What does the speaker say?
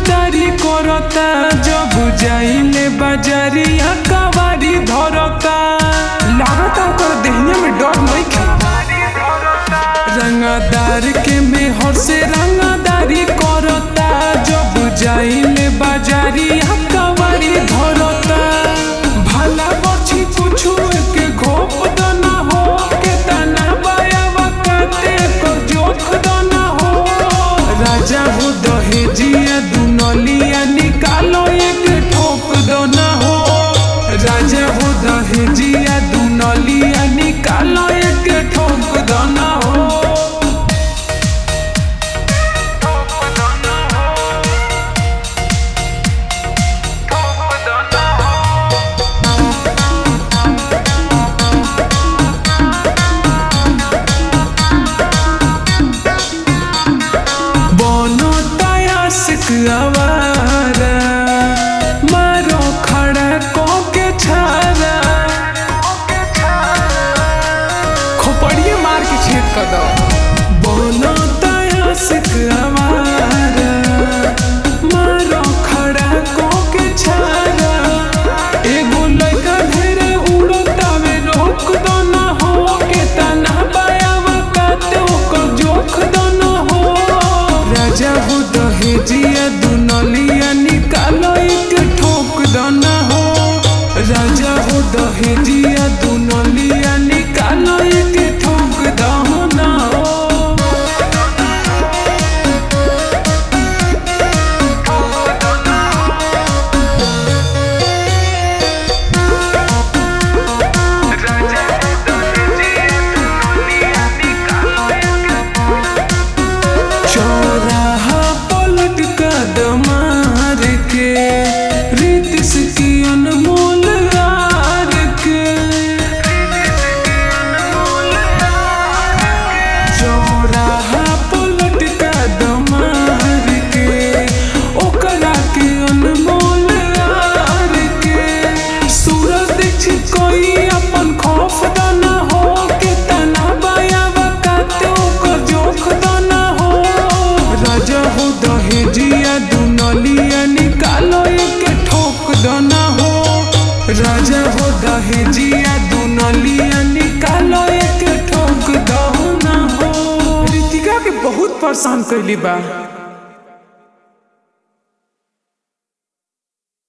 रंगदारी करता जब जाइले बाजारिया कवारी धरता लागता ओकर देहिया में डर नइखे। रंगदार के मेहर से रंगदारी करता जब जाइले बाजारिया कवारी धरता। भला बची कुछ के घोप दना हो के तना बायावा काते को जोख दना हो। राजा हो दहेजिया दुनलिया निकालो एक ठोक दना हो। राजा हो दहेजिया दुनलिया निकालो एक ठोक दना हो। आवारा मारो खड़ा को के छारा खोपड़िए मार के छेद कर दो। बोनो तयासिक आवारा मारो खड़ा को के छारा। एगो लइका ढेरे उड़तावे रोक दो ना हो के तना बायावा काते ओकर जोख दो ना हो। राजा हो दहेजिया दुनलिया निकालो एक ठोक दना हो। राजा हो दहेजिया दुनलिया निकालो एक ठोक दना हो। चौराहा पलट कदम मार के रीतिस की अनमोल हार के। चौराहा पलट कदम मार के ओकरा के अनमोल हार के। सूरज देखी कोई अपन खौफ दना हो के तना बायावा काते ओकर जोख दना हो। राजा हो दहेजिया दुनलिया निकालो एक ठोक दना हो। राजा हो दहेजिया दुनलिया निकालो एक ठोक दना हो। रितिका के बहुत परेशान कैली बा।